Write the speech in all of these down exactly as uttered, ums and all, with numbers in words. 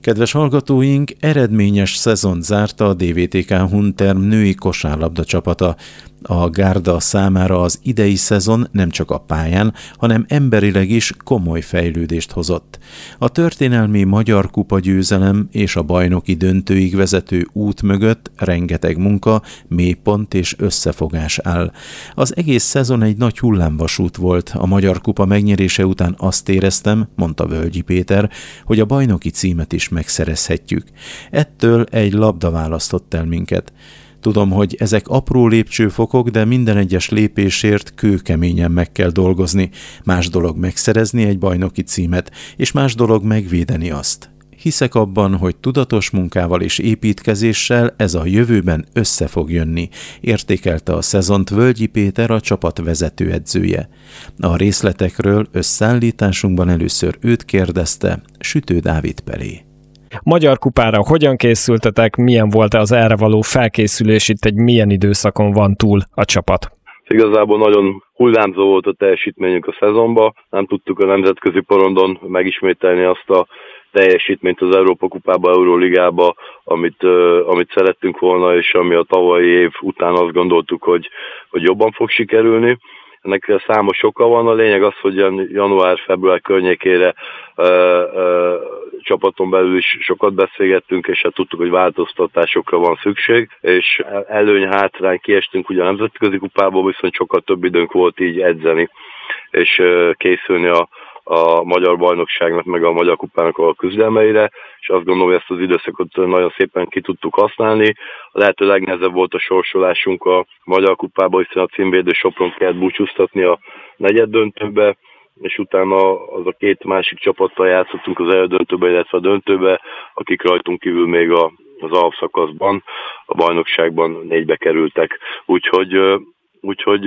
Kedves hallgatóink, eredményes szezont zárta a dé vé té ká Hunterm női kosárlabda csapata. A gárda számára az idei szezon nem csak a pályán, hanem emberileg is komoly fejlődést hozott. A történelmi Magyar Kupa győzelem és a bajnoki döntőig vezető út mögött rengeteg munka, mélypont és összefogás áll. Az egész szezon egy nagy hullámvasút volt. A Magyar Kupa megnyerése után azt éreztem, mondta Völgyi Péter, hogy a bajnoki címet is megszerezhetjük. Ettől egy labda választott el minket. Tudom, hogy ezek apró lépcsőfokok, de minden egyes lépésért kőkeményen meg kell dolgozni. Más dolog megszerezni egy bajnoki címet, és más dolog megvédeni azt. Hiszek abban, hogy tudatos munkával és építkezéssel ez a jövőben össze fog jönni, értékelte a szezont Völgyi Péter, a csapat vezetőedzője. A részletekről összeállításunkban először őt kérdezte Sütő Dávid Pelé. Magyar Kupára hogyan készültetek, milyen volt az erre való felkészülés, itt egy milyen időszakon van túl a csapat? Igazából nagyon hullámzó volt a teljesítményünk a szezonban, nem tudtuk a nemzetközi porondon megismételni azt a teljesítményt az Európa Kupába, Euróligába, amit, uh, amit szerettünk volna, és ami a tavalyi év után azt gondoltuk, hogy, hogy jobban fog sikerülni. Ennek számos oka van, a lényeg az, hogy január-február környékére uh, uh, csapaton belül is sokat beszélgettünk, és hát tudtuk, hogy változtatásokra van szükség, és előny-hátrány kiestünk ugye a nemzetközi kupából, viszont sokkal több időnk volt így edzeni, és uh, készülni a a magyar bajnokságnak, meg a magyar kupának a küzdelmeire, és azt gondolom, hogy ezt az időszakot nagyon szépen ki tudtuk használni. A lehető legnehezebb volt a sorsolásunk a magyar kupába, hiszen a címvédő Sopron kellett búcsúztatni a negyed döntőbe, és utána az a két másik csapattal játszottunk az elődöntőbe, illetve a döntőbe, akik rajtunk kívül még a, az alapszakaszban, a bajnokságban négybe kerültek. Úgyhogy, úgyhogy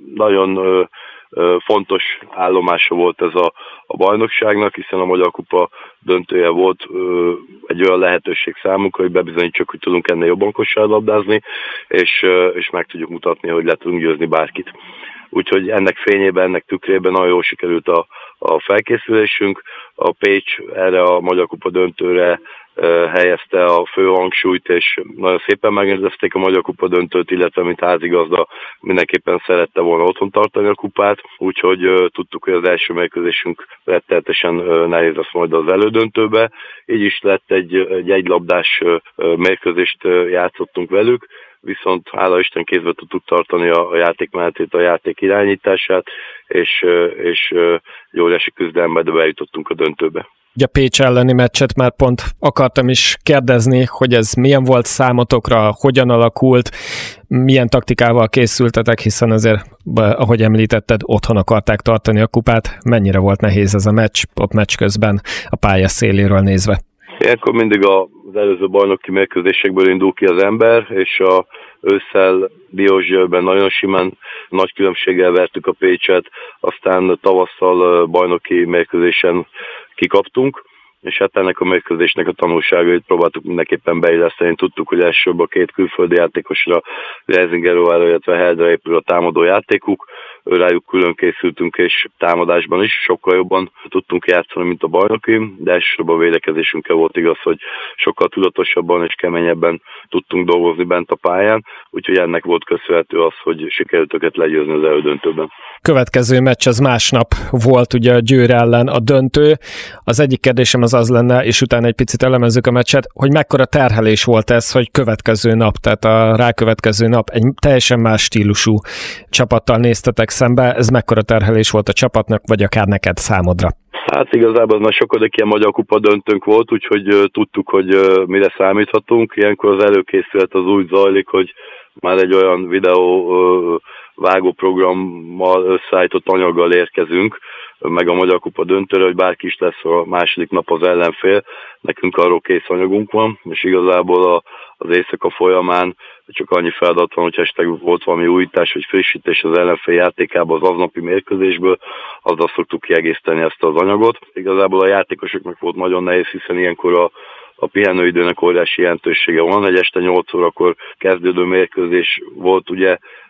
nagyon fontos állomása volt ez a, a bajnokságnak, hiszen a Magyar Kupa döntője volt ö, egy olyan lehetőség számunkra, hogy bebizonyítsuk, hogy tudunk ennél jobban kosárlabdázni, és, ö, és meg tudjuk mutatni, hogy le tudunk győzni bárkit. Úgyhogy ennek fényében, ennek tükrében nagyon jól sikerült a, a felkészülésünk. A Pécs erre a Magyar Kupa döntőre helyezte a fő hangsúlyt, és nagyon szépen megrendezték a Magyar Kupa döntőt, illetve mint házigazda mindenképpen szerette volna otthon tartani a kupát, úgyhogy uh, tudtuk, hogy az első mérkőzésünk rettenetesen uh, nehéz lesz majd az elődöntőbe. Így is lett egy, egy egylabdás uh, mérkőzést uh, játszottunk velük, viszont hála Isten kézbe tudtuk tartani a, a játékmenetét, a játék irányítását, és, uh, és uh, egy óriási küzdelembe, de bejutottunk a döntőbe. Ugye a Pécs elleni meccset már pont akartam is kérdezni, hogy ez milyen volt számotokra, hogyan alakult, milyen taktikával készültetek, hiszen azért, ahogy említetted, otthon akarták tartani a kupát. Mennyire volt nehéz ez a meccs, ott meccs közben a pálya széléről nézve? Ilyenkor mindig az előző bajnoki mérkőzésekből indul ki az ember, és a ősszel Diósgyőrben nagyon simán nagy különbséggel vertük a Pécset, aztán tavasszal bajnoki mérkőzésen kikaptunk, és hát ennek a mérkőzésnek a tanulságait próbáltuk mindenképpen beilleszteni. Tudtuk, hogy elsőbb a két külföldi játékosra, Reisinger-Rovára, illetve Heldre épül a támadó játékuk, rájuk külön készültünk, és támadásban is sokkal jobban tudtunk játszani, mint a bajnoki, de elsősorban a védekezésünkkel volt igaz, hogy sokkal tudatosabban és keményebben tudtunk dolgozni bent a pályán, úgyhogy ennek volt köszönhető az, hogy sikerült őket legyőzni az elődöntőben. Következő meccs az másnap volt ugye a Győr ellen a döntő. Az egyik kérdésem az az lenne, és utána egy picit elemezzük a meccset, hogy mekkora terhelés volt ez, hogy következő nap, tehát a rákövetkező nap egy teljesen más stílusú csapattal néztetek szembe. Ez mekkora terhelés volt a csapatnak, vagy akár neked számodra? Hát igazából már sokadik ilyen Magyar Kupa döntőnk volt, úgyhogy uh, tudtuk, hogy uh, mire számíthatunk. Ilyenkor az előkészület az úgy zajlik, hogy már egy olyan videó uh, vágóprogrammal összeállított anyaggal érkezünk, meg a Magyar Kupa döntőre, hogy bárki is lesz a második nap az ellenfél, nekünk arról kész anyagunk van, és igazából a, az éjszaka folyamán csak annyi feladat van, hogy esetleg volt valami újítás vagy frissítés az ellenfél játékában az aznapi mérkőzésből, azzal szoktuk kiegészíteni ezt az anyagot. Igazából a játékosoknak volt nagyon nehéz, hiszen ilyenkor a a pihenőidőnek óriási jelentősége van. Egy este nyolc órakor kezdődő mérkőzés volt ugye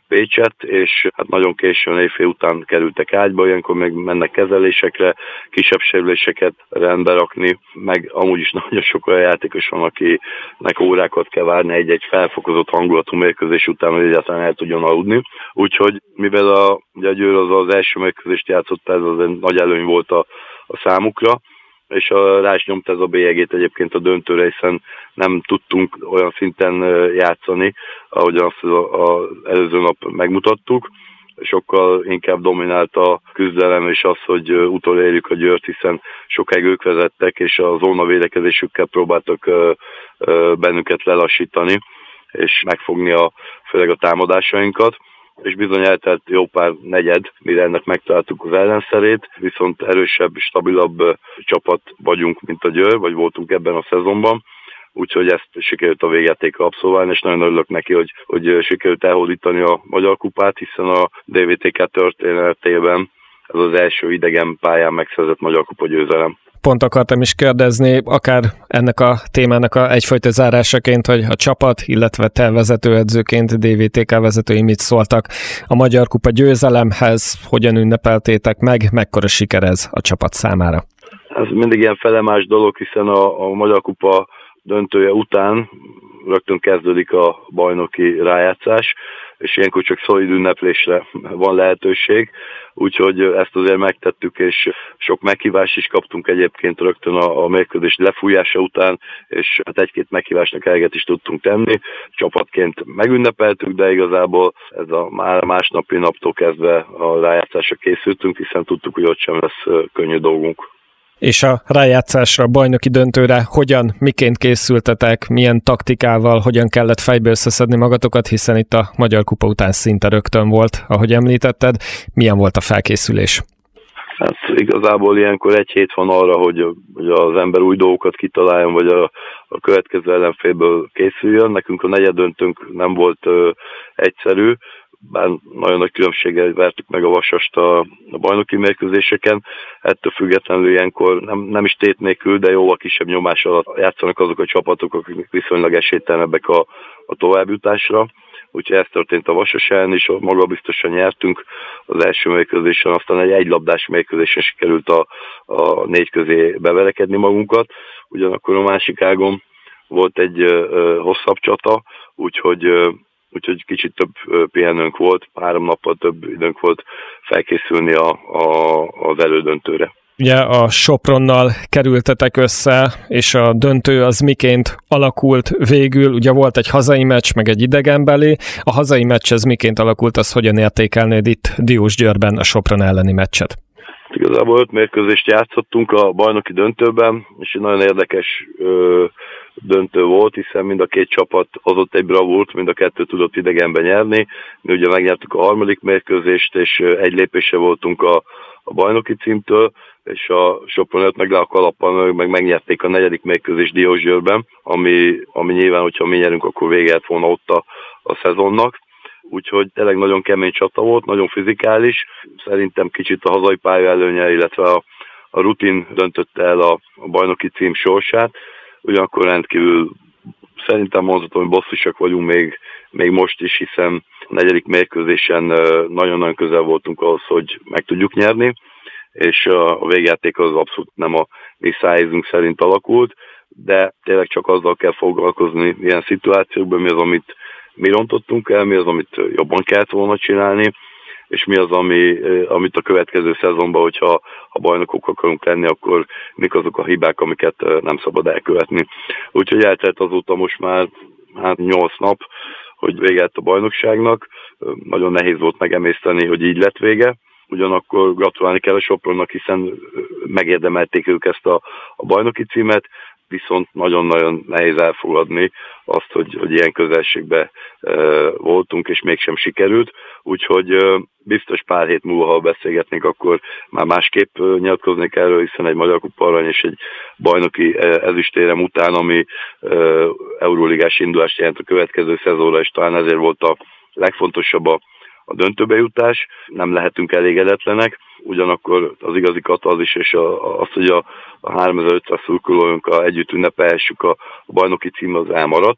Pécset, és hát nagyon későn éjfél után kerültek ágyba, ilyenkor meg mennek kezelésekre, kisebb sérüléseket rendbe rakni, meg amúgy is nagyon sok olyan játékos van, akinek órákat kell várni egy-egy felfokozott hangulatú mérkőzés után, hogy egyáltalán el tudjon aludni. Úgyhogy mivel a, ugye a Győr az, az első mérkőzést játszott, ez az egy nagy előny volt a, a számukra, és a, rá is nyomta ez a bélyegét egyébként a döntőre, hiszen nem tudtunk olyan szinten játszani, ahogyan azt az előző nap megmutattuk. Sokkal inkább dominált a küzdelem, és az, hogy utolérjük a Győrt, hiszen sokáig ők vezettek, és a zónavédekezésükkel próbáltak bennünket lelassítani, és megfogni a, főleg a támadásainkat. És bizony eltelt jó pár negyed, mire ennek megtaláltuk az ellenszerét, viszont erősebb, stabilabb csapat vagyunk, mint a Győr, vagy voltunk ebben a szezonban, úgyhogy ezt sikerült a végjátékra abszolválni, és nagyon örülök neki, hogy, hogy sikerült elhódítani a Magyar Kupát, hiszen a dé vé té ká történetében ez az első idegen pályán megszerzett Magyar Kupa győzelem. Pont akartam is kérdezni, akár ennek a témának a egyfajta zárásaként, hogy a csapat, illetve te vezetőedzőként, dé vé té ká vezetői mit szóltak a Magyar Kupa győzelemhez, hogyan ünnepeltétek meg, mekkora siker ez a csapat számára? Ez mindig ilyen felemás dolog, hiszen a, a Magyar Kupa döntője után rögtön kezdődik a bajnoki rájátszás, és ilyenkor csak szolid ünneplésre van lehetőség, úgyhogy ezt azért megtettük, és sok meghívást is kaptunk egyébként rögtön a, a mérkőzés lefújása után, és hát egy-két meghívásnak eleget is tudtunk tenni. Csapatként megünnepeltük, de igazából ez a már másnapi naptól kezdve a rájátszásra készültünk, hiszen tudtuk, hogy ott sem lesz könnyű dolgunk. És a rájátszásra, a bajnoki döntőre hogyan, miként készültetek, milyen taktikával, hogyan kellett fejbe összeszedni magatokat, hiszen itt a Magyar Kupa után szinte rögtön volt, ahogy említetted. Milyen volt a felkészülés? Hát igazából ilyenkor egy hét van arra, hogy, hogy az ember új dolgokat kitaláljon, vagy a, a következő ellenfélből készüljön. Nekünk a negyeddöntőnk nem volt ö, egyszerű, bár nagyon nagy különbséggel vertük meg a Vasast a, a bajnoki mérkőzéseken. Ettől függetlenül ilyenkor nem, nem is tét nélkül, de jóval kisebb nyomás alatt játszanak azok a csapatok, akik viszonylag esélytelenebbek a, a továbbjutásra. Úgyhogy ez történt a Vasas ellen is, magabiztosan nyertünk az első mérkőzésen, aztán egy egylabdás mérkőzésen sikerült a, a négy közé beverekedni magunkat. Ugyanakkor a másik ágon volt egy ö, hosszabb csata, úgyhogy ö, úgyhogy kicsit több pihenőnk volt, három nappal több időnk volt felkészülni a, a, az elődöntőre. Ugye a Sopronnal kerültetek össze, és a döntő az miként alakult végül? Ugye volt egy hazai meccs, meg egy idegenbeli. A hazai meccs ez miként alakult, az hogyan értékelnéd itt Diósgyőrben a Sopron elleni meccset? Igazából öt mérkőzést játszottunk a bajnoki döntőben, és egy nagyon érdekes ö, döntő volt, hiszen mind a két csapat hozott egy bravúrt, mind a kettő tudott idegenben nyerni. Mi ugye megnyertük a harmadik mérkőzést, és egy lépésre voltunk a, a bajnoki címtől, és a Sopron öt meg le a kalappal, meg megnyerték a negyedik mérkőzést Diósgyőrben, ami, ami nyilván, hogyha mi nyerünk, akkor vége lett volna ott a, a szezonnak. Úgyhogy tényleg nagyon kemény csata volt, nagyon fizikális. Szerintem kicsit a hazai pálya előnye, illetve a, a rutin döntötte el a, a bajnoki cím sorsát. Ugyanakkor rendkívül szerintem mondhatom, hogy bosszusak vagyunk még, még most is, hiszen a negyedik mérkőzésen nagyon-nagyon közel voltunk ahhoz, hogy meg tudjuk nyerni, és a végjáték az abszolút nem a mi szájízünk szerint alakult, de tényleg csak azzal kell foglalkozni ilyen szituációkban, mi az, amit mi rontottunk el, mi az, amit jobban kellett volna csinálni, és mi az, ami, amit a következő szezonban, hogyha ha bajnokok akarunk lenni, akkor mik azok a hibák, amiket nem szabad elkövetni. Úgyhogy eltelt azóta most már hát nyolc nap, hogy vége lett a bajnokságnak. Nagyon nehéz volt megemészteni, hogy így lett vége. Ugyanakkor gratulálni kell a Sopronnak, hiszen megérdemelték ők ezt a, a bajnoki címet, viszont nagyon-nagyon nehéz elfogadni azt, hogy, hogy ilyen közelségben e, voltunk, és mégsem sikerült. Úgyhogy e, biztos pár hét múlva, ha beszélgetnénk, akkor már másképp nyilatkoznék erről, hiszen egy Magyar Kupa arany és egy bajnoki ezüstérem után, ami e, euróligás indulást jelent a következő szezonra, és talán ezért volt a legfontosabb a a döntőbe jutás, nem lehetünk elégedetlenek, ugyanakkor az igazi katalzis és a, az, hogy a, a háromezer-ötszáz szurkolónkkal együtt ünnepelhessük a, a bajnoki cím, az elmaradt,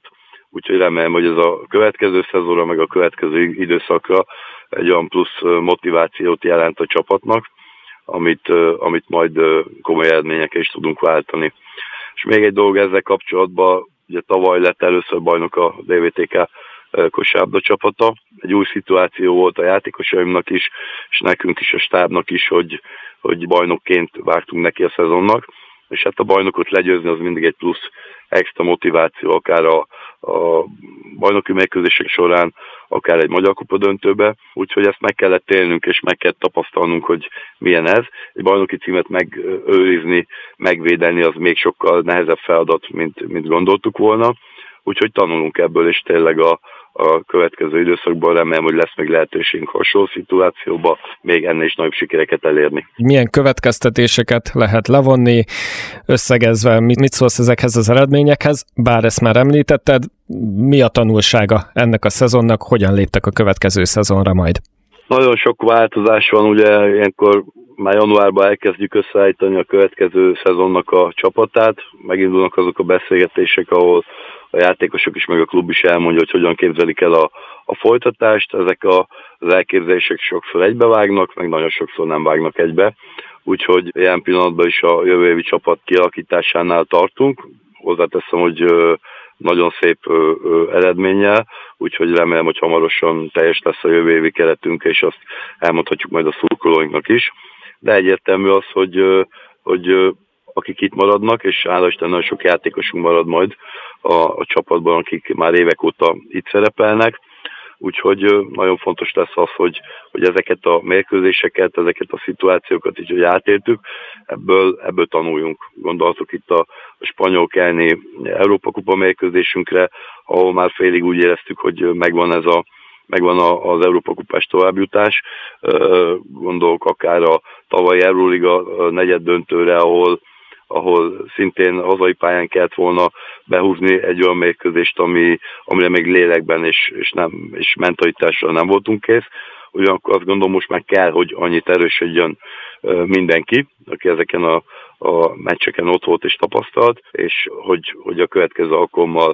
úgyhogy remélem, hogy ez a következő szezonra, meg a következő időszakra egy olyan plusz motivációt jelent a csapatnak, amit, amit majd komoly eredményekre is tudunk váltani. És még egy dolog ezzel kapcsolatban, ugye tavaly lett először bajnok a dé vé té ká kosárlabda csapata. Egy új szituáció volt a játékosaimnak is, és nekünk is, a stábnak is, hogy, hogy bajnokként vágtunk neki a szezonnak, és hát a bajnokot legyőzni az mindig egy plusz extra motiváció, akár a, a bajnoki mérkőzések során, akár egy Magyar Kupa döntőbe, úgyhogy ezt meg kellett élnünk, és meg kellett tapasztalnunk, hogy milyen ez. Egy bajnoki címet megőrizni, megvédeni, az még sokkal nehezebb feladat, mint, mint gondoltuk volna, úgyhogy tanulunk ebből, és tényleg a, a következő időszakban remélem, hogy lesz még lehetőségünk hasonló szituációba még ennél is nagyobb sikereket elérni. Milyen következtetéseket lehet levonni, összegezve, mit szólsz ezekhez az eredményekhez, bár ezt már említetted, mi a tanulsága ennek a szezonnak, hogyan léptek a következő szezonra majd? Nagyon sok változás van, ugye ilyenkor már januárban elkezdjük összeállítani a következő szezonnak a csapatát, megindulnak azok a beszélgetések, ahol a játékosok is, meg a klub is elmondja, hogy hogyan képzelik el a, a folytatást. Ezek a, az elképzelések sokszor egybevágnak, meg nagyon sokszor nem vágnak egybe. Úgyhogy ilyen pillanatban is a jövő évi csapat kialakításánál tartunk. Hozzáteszem, hogy nagyon szép eredménnyel, úgyhogy remélem, hogy hamarosan teljes lesz a jövő évi keretünk, és azt elmondhatjuk majd a szurkolóinknak is. De egyértelmű az, hogy, hogy akik itt maradnak, és hála Isten nagyon sok játékosunk marad majd a, a csapatban, akik már évek óta itt szerepelnek, úgyhogy nagyon fontos lesz az, hogy, hogy ezeket a mérkőzéseket, ezeket a szituációkat így, hogy átéltük, ebből, ebből tanuljunk. Gondoltok itt a, a spanyol kelni Európa Kupa mérkőzésünkre, ahol már félig úgy éreztük, hogy megvan ez a megvan az Európa Kupás továbbjutás. Gondolok akár a tavalyi Euróliga negyed döntőre, ahol ahol szintén hazai pályán kellett volna behúzni egy olyan mérkőzést, ami, amire még lélekben és, és, nem, és mentalitásra nem voltunk kész. Ugyanakkor azt gondolom, most már kell, hogy annyit erősödjön mindenki, aki ezeken a, a meccseken ott volt és tapasztalt, és hogy, hogy a következő alkalommal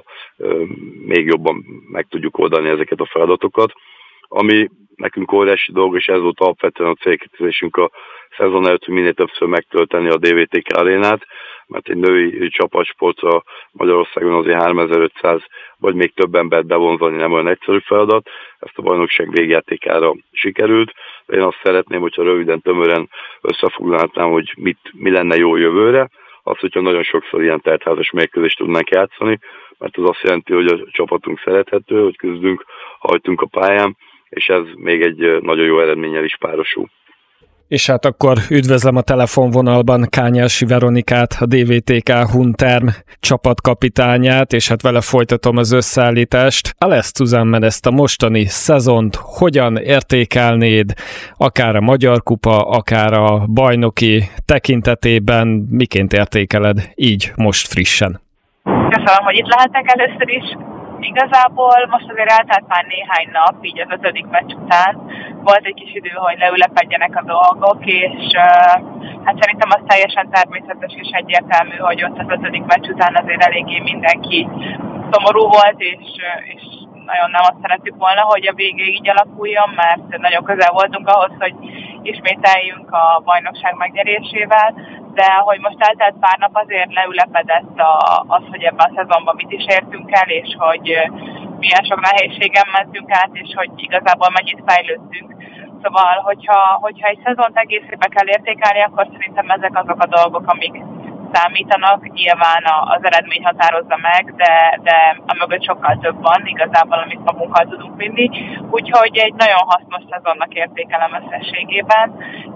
még jobban meg tudjuk oldani ezeket a feladatokat. Ami nekünk óriási dolog, és ez volt alapvetően a célkitűzésünk a szezon előtt, hogy minél többször megtölteni a dé vé té ká arénát, mert egy női csapatsportra Magyarországon azért háromezer-ötszáz vagy még több embert bevonzani nem olyan egyszerű feladat. Ezt a bajnokság végjátékára sikerült. Én azt szeretném, hogyha röviden, tömören összefoglalnám, hogy mit, mi lenne jó jövőre. Az, hogyha nagyon sokszor ilyen teltházas mérkőzést tudnánk játszani, mert az azt jelenti, hogy a csapatunk szerethető, hogy küzdünk, hajtunk a pályán, és ez még egy nagyon jó eredménnyel is párosul. És hát akkor üdvözlöm a telefonvonalban Kányási Veronikát, a dé vé té ká Hunterm csapatkapitányát, és hát vele folytatom az összeállítást. Alesz Zusammen, ezt a mostani szezont hogyan értékelnéd, akár a Magyar Kupa, akár a bajnoki tekintetében, miként értékeled így most frissen? Köszönöm, hogy itt lehetek először is. Igazából most azért eltelt már néhány nap, így az ötödik meccs után. Volt egy kis idő, hogy leülepedjenek a dolgok, és uh, hát szerintem az teljesen természetes és egyértelmű, hogy ott az ötödik meccs után azért eléggé mindenki szomorú volt, és, és nagyon nem azt szerettük volna, hogy a vége így alakuljon, mert nagyon közel voltunk ahhoz, hogy ismételjünk a bajnokság megnyerésével, de hogy most eltelt pár nap, azért leülepedett a, az, hogy ebben a szezonban mit is értünk el, és hogy milyen sok nehézségen mentünk át, és hogy igazából mennyit fejlődtünk. Szóval, hogyha, hogyha egy szezont egészébe kell értékelni, akkor szerintem ezek azok a dolgok, amik számítanak. Nyilván az eredmény határozza meg, de, de a mögött sokkal több van igazából, amit magunkkal tudunk vinni. Úgyhogy egy nagyon hasznos szezonnak értékelem összességében,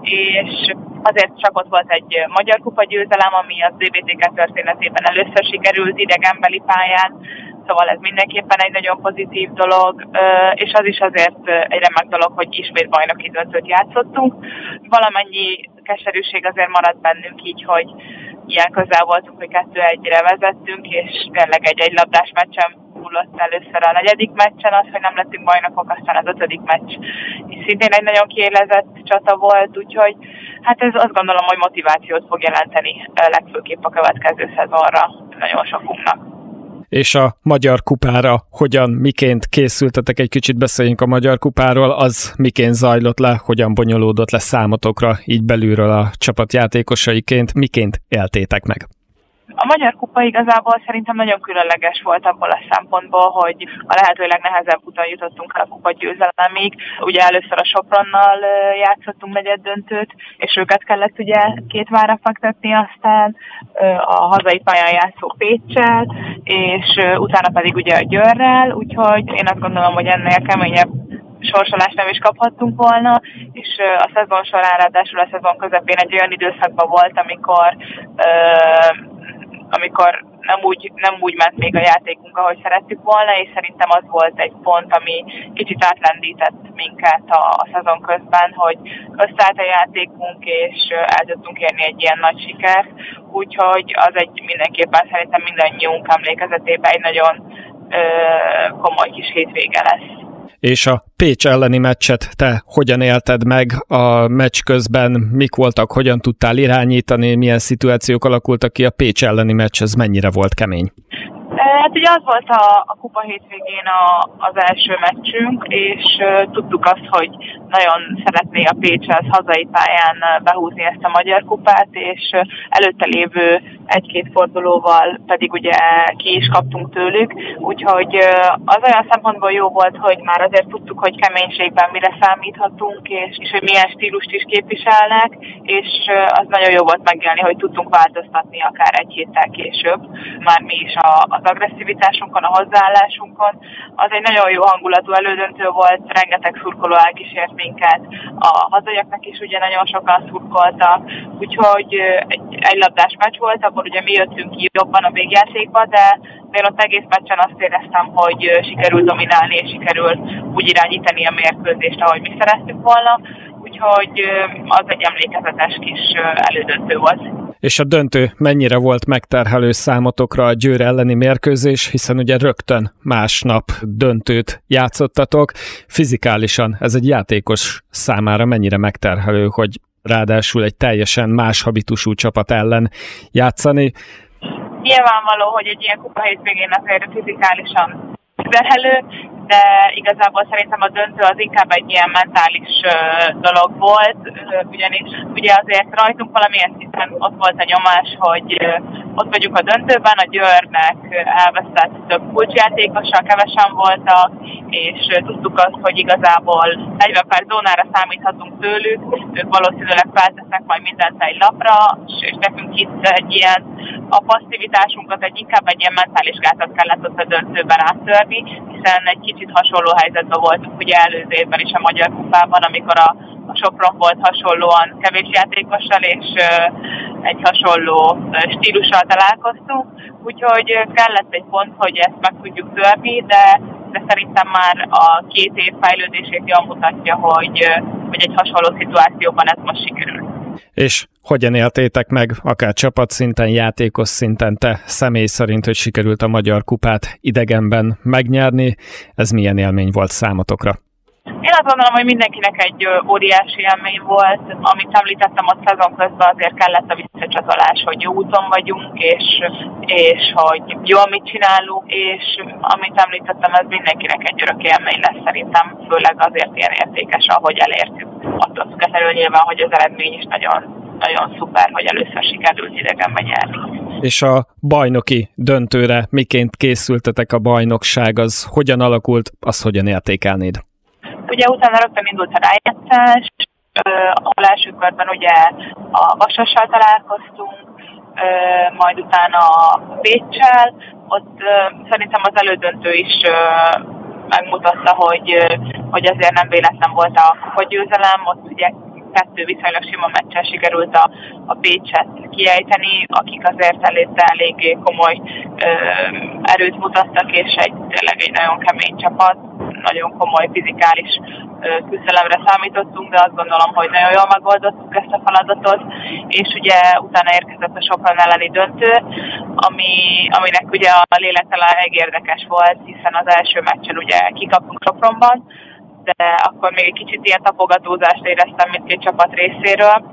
és azért csak ott volt egy Magyar Kupa győzelem, ami a dé vé té ká történetében először sikerült idegenbeli pályán, szóval ez mindenképpen egy nagyon pozitív dolog, és az is azért egy remek dolog, hogy ismét bajnoki döntőt játszottunk. Valamennyi keserűség azért maradt bennünk így, hogy ilyen közel voltunk, hogy kettő egyre vezettünk, és tényleg egy egylabdás meccsen hullott először a negyedik meccsen az, hogy nem lettünk bajnokok, aztán az ötödik meccs. És szintén egy nagyon kiélezett csata volt, úgyhogy hát ez azt gondolom, hogy motivációt fog jelenteni legfőképp a következő szezonra nagyon sokunknak. És a Magyar Kupára hogyan, miként készültetek? Egy kicsit beszéljünk a Magyar Kupáról, az miként zajlott le, hogyan bonyolódott le számotokra, így belülről a csapat játékosaiként, miként éltétek meg? A Magyar Kupa igazából szerintem nagyon különleges volt abból a szempontból, hogy a lehető legnehezebb úton jutottunk el a kupa győzelemig. Ugye először a Sopronnal játszottunk negyed döntőt, és őket kellett ugye két várra fektetni, aztán a hazai pályán játszó Péccsel, és utána pedig ugye a Győrrel, úgyhogy én azt gondolom, hogy ennél keményebb sorsolást nem is kaphattunk volna, és a szezon során, ráadásul a szezon közepén egy olyan időszakban volt, amikor amikor nem úgy, nem úgy ment még a játékunk, ahogy szerettük volna, és szerintem az volt egy pont, ami kicsit átlendített minket a, a szezon közben, hogy összeállt a játékunk, és el tudtunk érni egy ilyen nagy sikert, úgyhogy az egy mindenképpen szerintem mindannyiunk emlékezetében egy nagyon ö, komoly kis hétvége lesz. És a Pécs elleni meccset te hogyan élted meg a meccs közben, mik voltak, hogyan tudtál irányítani, milyen szituációk alakultak ki, a Pécs elleni meccs, ez mennyire volt kemény? Hát ugye az volt a, a kupa hétvégén a, az első meccsünk, és uh, tudtuk azt, hogy nagyon szeretné a Pécs az hazai pályán behúzni ezt a Magyar Kupát, és uh, előtte lévő egy-két fordulóval pedig ugye ki is kaptunk tőlük, úgyhogy uh, az olyan szempontból jó volt, hogy már azért tudtuk, hogy keménységben mire számíthatunk, és, és hogy milyen stílust is képviselnek, és uh, az nagyon jó volt megélni, hogy tudtunk változtatni akár egy héttel később, már mi is a, az agresszivitásunkon, a hozzáállásunkon. Az egy nagyon jó hangulatú elődöntő volt, rengeteg szurkoló elkísért minket, a hazaiaknak is ugye nagyon sokan szurkoltak, úgyhogy egy, egy labdás meccs volt, abból ugye mi jöttünk ki jobban a végjátékba, de én ott egész meccsen azt éreztem, hogy sikerült dominálni, és sikerült úgy irányítani a mérkőzést, ahogy mi szerettük volna, úgyhogy az egy emlékezetes kis elődöntő volt. És a döntő mennyire volt megterhelő számotokra a Győr elleni mérkőzés, hiszen ugye rögtön másnap döntőt játszottatok. Fizikálisan ez egy játékos számára mennyire megterhelő, hogy ráadásul egy teljesen más habitusú csapat ellen játszani? Nyilvánvaló, hogy egy ilyen kupa hétvégén azért fizikálisan terhelő, de igazából szerintem a döntő az inkább egy ilyen mentális uh, dolog volt, uh, ugyanis ugye azért rajtunk valamilyen szinten ott volt a nyomás, hogy uh, ott vagyunk a döntőben, a Győrnek elvesztett több kulcsjátékossal, kevesen voltak, és uh, tudtuk azt, hogy igazából negyven perc zónára számíthatunk tőlük, ők valószínűleg feltesznek majd mindent egy lapra, és nekünk itt egy ilyen a passzivitásunkat egy inkább egy ilyen mentális gátat kellett ott a döntőben áttörni, hiszen egy kicsit hasonló helyzetben voltunk ugye előző évben is a Magyar Kupában, amikor a, a Sopron volt hasonlóan kevés játékossal, és uh, egy hasonló uh, stílussal találkoztunk, úgyhogy uh, kellett egy pont, hogy ezt meg tudjuk törni, de, de szerintem már a két év fejlődését jól mutatja, hogy, uh, hogy egy hasonló szituációban ez most sikerül. És hogyan éltétek meg, akár csapatszinten, játékos szinten, te személy szerint, hogy sikerült a Magyar Kupát idegenben megnyerni? Ez milyen élmény volt számotokra? Én azt gondolom, hogy mindenkinek egy óriási élmény volt. Amit említettem, a szezon közben azért kellett a visszacsatolás, hogy jó úton vagyunk, és, és hogy jól mit csinálunk, és amit említettem, ez mindenkinek egy örök élmény lesz szerintem, főleg azért ilyen értékes, ahogy elértük. Attól függetlenül nyilván, hogy az eredmény is nagyon nagyon szuper, hogy először sikerült idegenben nyerni. És a bajnoki döntőre miként készültetek, a bajnokság, az hogyan alakult, azt hogyan értékelnéd? Ugye utána rögtön indult a rájátszás, ahol első körben ugye a Vasassal találkoztunk, majd utána a Péccsel, ott szerintem az elődöntő is megmutatta, hogy, hogy azért nem véletlen volt a kupagyőzelem, ott ugye kettő viszonylag sima meccsen sikerült a, a Pécset kiejteni, akik azért előtte eléggé komoly ö, erőt mutattak, és egy, tényleg egy nagyon kemény csapat, nagyon komoly fizikális ö, küzdelemre számítottunk, de azt gondolom, hogy nagyon jól megoldottuk ezt a feladatot, és ugye utána érkezett a Sopron elleni döntő, ami, aminek ugye a lélektelen elég érdekes volt, hiszen az első meccsen ugye kikaptunk Sopronban, de akkor még egy kicsit ilyen tapogatózást éreztem mindkét csapat részéről,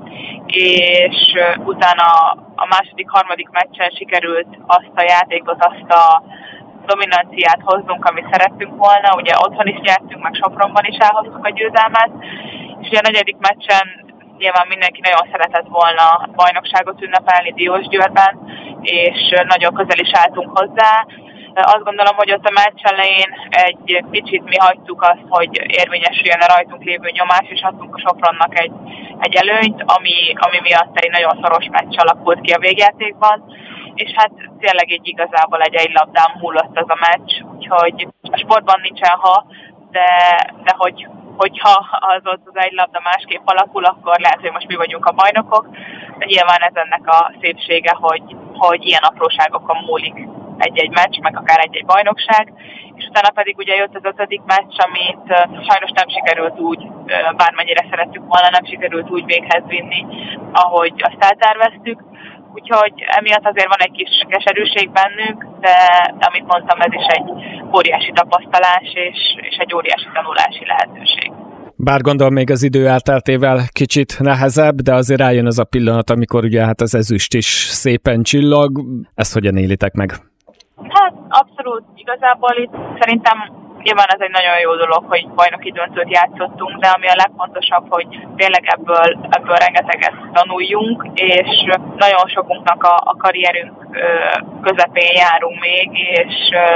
és utána a második, harmadik meccsen sikerült azt a játékot, azt a dominanciát hozzunk, amit szerettünk volna. Ugye otthon is nyertünk, meg Sopronban is elhoztuk a győzelmet, és ugye a negyedik meccsen nyilván mindenki nagyon szeretett volna bajnokságot ünnepelni Diósgyőrben, és nagyon közel is álltunk hozzá. Azt gondolom, hogy ott a meccs elején egy kicsit mi hagytuk azt, hogy érvényesüljön a rajtunk lévő nyomás, és adtunk a Sopronnak egy, egy előnyt, ami, ami miatt egy nagyon szoros meccs alakult ki a végjátékban, és hát tényleg így igazából egy egy labdán múlott az a meccs, úgyhogy a sportban nincsen ha, de, de hogy, hogyha az ott az egy labda másképp alakul, akkor lehet, hogy most mi vagyunk a bajnokok, de nyilván ez ennek a szépsége, hogy, hogy ilyen apróságokon múlik egy-egy meccs, meg akár egy-egy bajnokság, és utána pedig ugye jött az ötödik meccs, amit uh, sajnos nem sikerült úgy, uh, bármennyire szerettük volna, nem sikerült úgy véghez vinni, ahogy azt elterveztük, úgyhogy emiatt azért van egy kis keserűség bennünk, de amit mondtam, ez is egy óriási tapasztalás, és, és egy óriási tanulási lehetőség. Bár gondolom még az idő elteltével kicsit nehezebb, de azért rájön az a pillanat, amikor ugye hát az ezüst is szépen csillag. Ezt hogyan élitek meg? Hát abszolút, igazából itt szerintem nyilván ez egy nagyon jó dolog, hogy bajnoki döntőt játszottunk, de ami a legfontosabb, hogy tényleg ebből, ebből rengeteget tanuljunk, és nagyon sokunknak a, a karrierünk közepén járunk még, és,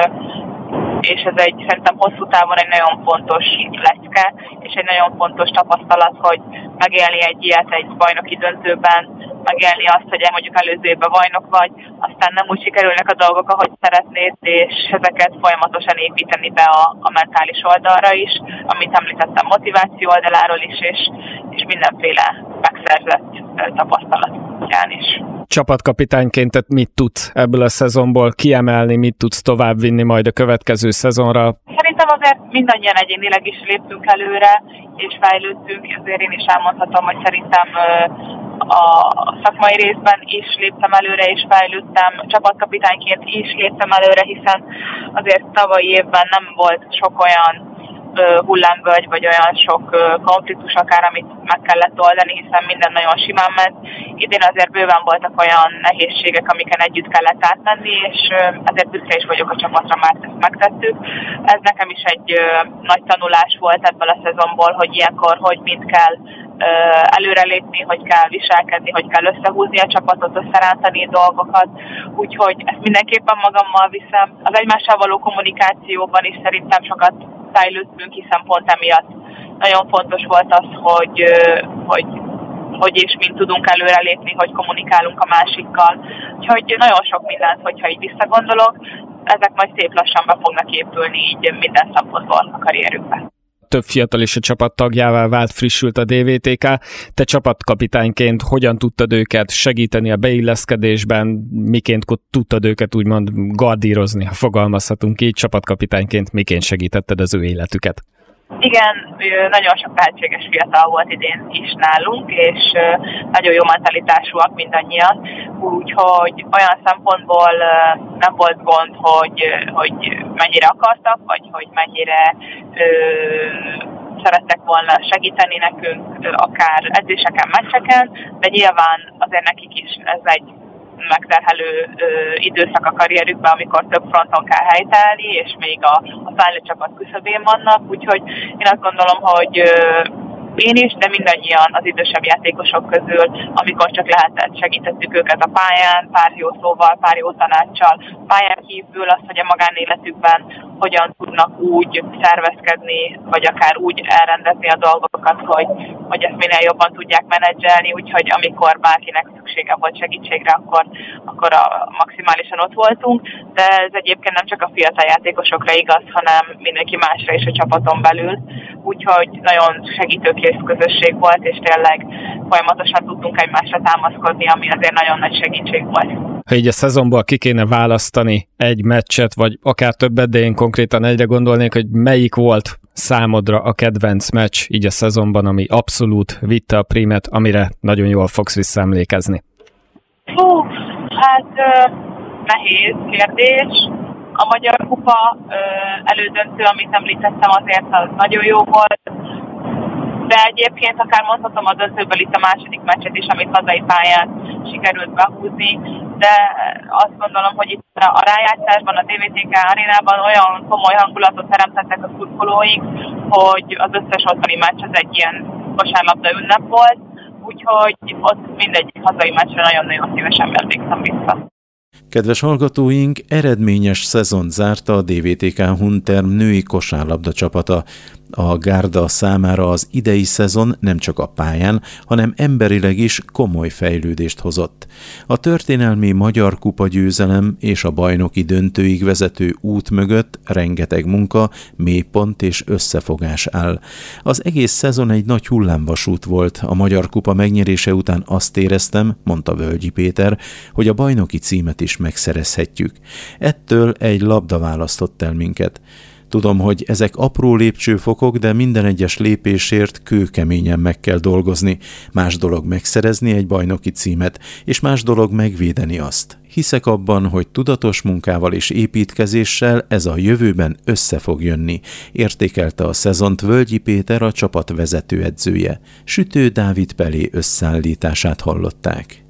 és ez egy szerintem hosszú távon egy nagyon fontos lecke, és egy nagyon fontos tapasztalat, hogy megélni egy ilyet egy bajnoki döntőben, megélni azt, hogy mondjuk előző évben bajnok vagy, aztán nem úgy sikerülnek a dolgok, ahogy szeretnéd, és ezeket folyamatosan építeni be a, a mentális oldalra is, amit említettem motiváció oldaláról is, és, és mindenféle megszerzett tapasztalatján is. Csapatkapitányként mit tudsz ebből a szezonból kiemelni, mit tudsz továbbvinni majd a következő szezonra? Szerintem azért mindannyian egyénileg is léptünk előre, és fejlődtünk, ezért én is elmondhatom, hogy szerintem a szakmai részben is léptem előre, és fejlődtem, csapatkapitányként is léptem előre, hiszen azért tavalyi évben nem volt sok olyan hullámvölgy, vagy olyan sok konfliktus akár, amit meg kellett oldani, hiszen minden nagyon simán ment. Idén azért bőven voltak olyan nehézségek, amiken együtt kellett átmenni, és ezért büszke is vagyok a csapatra, mert ezt megtettük. Ez nekem is egy nagy tanulás volt ebből a szezonból, hogy ilyenkor hogy mind kell előrelépni, hogy kell viselkedni, hogy kell összehúzni a csapatot, összerántani dolgokat, úgyhogy ezt mindenképpen magammal viszem. Az egymással való kommunikációban is szerintem sokat fejlődtünk, hiszen pont emiatt nagyon fontos volt az, hogy, hogy, hogy és mint tudunk előrelépni, hogy kommunikálunk a másikkal. Úgyhogy nagyon sok mindent, hogyha így visszagondolok, ezek majd szép lassan be fognak épülni így minden szempontból a karrierükben. Több fiatal is a csapat tagjává vált, frissült a dé vé té ká. Te csapatkapitányként hogyan tudtad őket segíteni a beilleszkedésben, miként tudtad őket úgymond gardírozni, ha fogalmazhatunk így, csapatkapitányként miként segítetted az ő életüket? Igen, nagyon sok tehetséges fiatal volt idén is nálunk, és nagyon jó mentalitásúak mindannyian, úgyhogy olyan szempontból nem volt gond, hogy, hogy mennyire akartak, vagy hogy mennyire ö, szerettek volna segíteni nekünk, akár edzéseken, meccseken, de nyilván azért nekik is ez egy megterhelő ö, időszak a karrierükben, amikor több fronton kell helytállni, és még a, a fejlett csapat küszöbén vannak, úgyhogy én azt gondolom, hogy ö, én is, de mindannyian az idősebb játékosok közül, amikor csak lehetett, segítettük őket a pályán, pár jó szóval, pár jó tanáccsal, pályán kívül azt, hogy a magánéletükben hogyan tudnak úgy szervezkedni, vagy akár úgy elrendezni a dolgokat, hogy, hogy ezt minél jobban tudják menedzselni, úgyhogy amikor bárkinek szüksége volt segítségre, akkor, akkor a, maximálisan ott voltunk, de ez egyébként nem csak a fiatal játékosokra igaz, hanem mindenki másra is a csapaton belül, úgyhogy nagyon segítőkész közösség volt, és tényleg folyamatosan tudtunk egymásra támaszkodni, ami azért nagyon nagy segítség volt. Ha így a szezonból ki kéne választani egy meccset, vagy akár többet, de én konkrétan egyre gondolnék, hogy melyik volt számodra a kedvenc meccs így a szezonban, ami abszolút vitte a prímet, amire nagyon jól fogsz visszaemlékezni? Hú, hát uh, nehéz kérdés. A Magyar Kupa uh, elődöntő, amit említettem, azért az nagyon jó volt. De egyébként akár mondhatom a döntőből itt a második meccset is, amit hazai pályán sikerült behúzni, de azt gondolom, hogy itt A rájátszásban, a té vé té ká arénában olyan komoly hangulatot teremtettek a szurkolóink, hogy az összes otthoni meccs az egy ilyen kosárlabda ünnep volt, úgyhogy ott mindegyik hazai meccsre nagyon-nagyon szívesen emlékszem vissza. Kedves hallgatóink, eredményes szezont zárta a dé vé té ká Hunterm női kosárlabda csapata. A Gárda számára az idei szezon nem csak a pályán, hanem emberileg is komoly fejlődést hozott. A történelmi Magyar Kupa győzelem és a bajnoki döntőig vezető út mögött rengeteg munka, mélypont és összefogás áll. Az egész szezon egy nagy hullámvasút volt. A Magyar Kupa megnyerése után azt éreztem, mondta Völgyi Péter, hogy a bajnoki címet is megszerezhetjük. Ettől egy labda választott el minket. Tudom, hogy ezek apró lépcsőfokok, de minden egyes lépésért kőkeményen meg kell dolgozni. Más dolog megszerezni egy bajnoki címet, és más dolog megvédeni azt. Hiszek abban, hogy tudatos munkával és építkezéssel ez a jövőben össze fog jönni, értékelte a szezont Völgyi Péter, a csapat vezetőedzője. Sütő Dávid Pelé összeállítását hallották.